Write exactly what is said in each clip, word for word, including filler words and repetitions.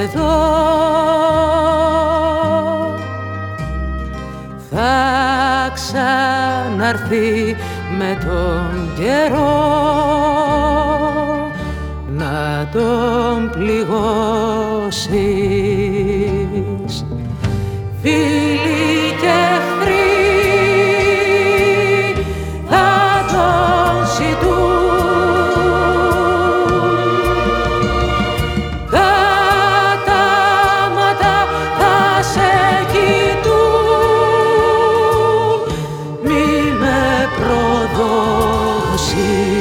εδώ θα ξαναρθεί με τον καιρό να τον πληγώσεις. Φίλοι και εχθροί θα τον ζητούν, κατάματα θα σε κοιτούν, μη με προδώσεις.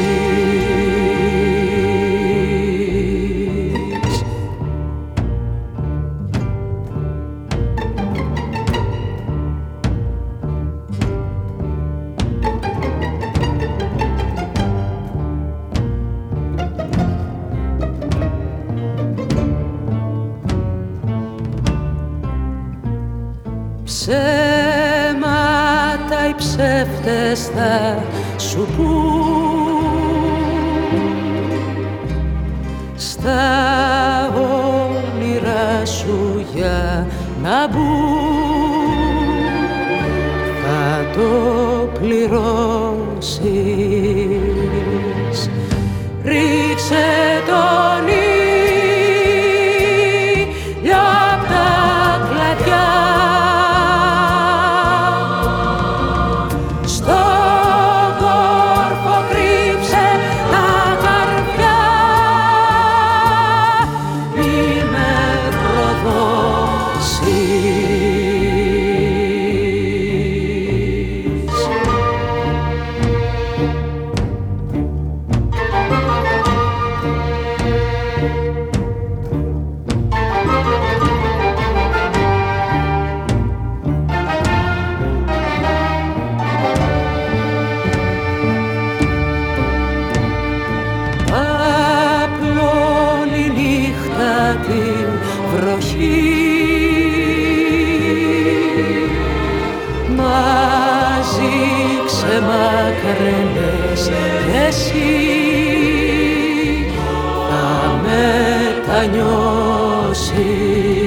Ψέματα οι ψεύτες θα σου πουν, στα όνειρά σου για να μπουν, θα το πληρώσεις. Ρίξε τον ήλιο απ' τα κλαδιά, την βροχή μαζί ξεμακραίνες κι εσύ, θα μετανιώσεις.